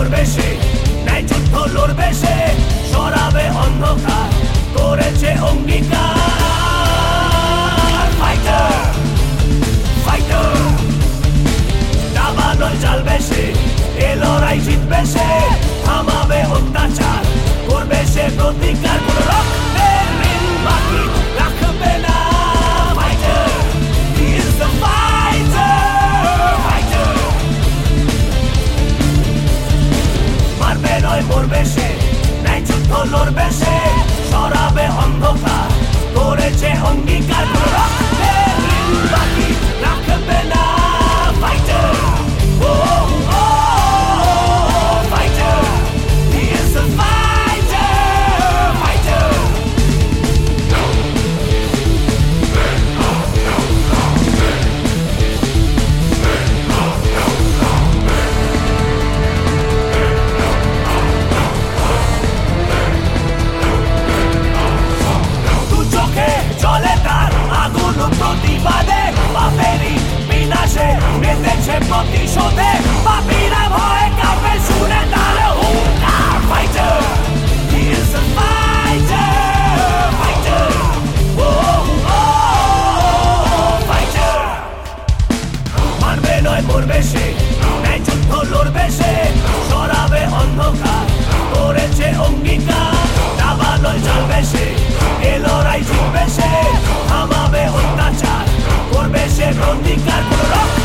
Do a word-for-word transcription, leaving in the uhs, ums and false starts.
মরবে সে, ন্যায় যুদ্ধ লড়বে সে, সরাবে অন্ধকার, করেছে অঙ্গীকার। ফাইটার ফাইটার, দাবানল জ্বালবে সে, এ লড়াই জিতবে সে, থামাবে অত্যাচার, করবে সে প্রতিকার, কোন রক্তের ঋণ বাকি রাখবে না। Fighter, he is the fighter, fighter। মারবে নয় মরবে সে, ন্যায় যুদ্ধ লড়বে সে, সরাবে অন্ধকার, করেছে অঙ্গীকার, কোন রক্তের ঋণ বাকি রাখবে না। Fighter, oh, oh, fighter, he is the fighter, fighter। দু চোখে চলে তার আগুন প্রতিবাদে, পাপেরই বিনাশে মেতেছে প্রতিশোধে, পাপীরা ভয়ে কাঁপে শুনে তার হুঙ্কার। Fighter, he is the fighter, fighter, oh, oh, fighter। মারবে নয় মরবে সে, ন্যায় যুদ্ধ লড়বে সে, সরাবে অন্ধকার, করেছে অঙ্গীকার, দাবানল জ্বালবে সে, এ লড়াই জিতবে সে, থামাবে অত্যাচার, করবে সে প্রতিকার, কোন রক্ত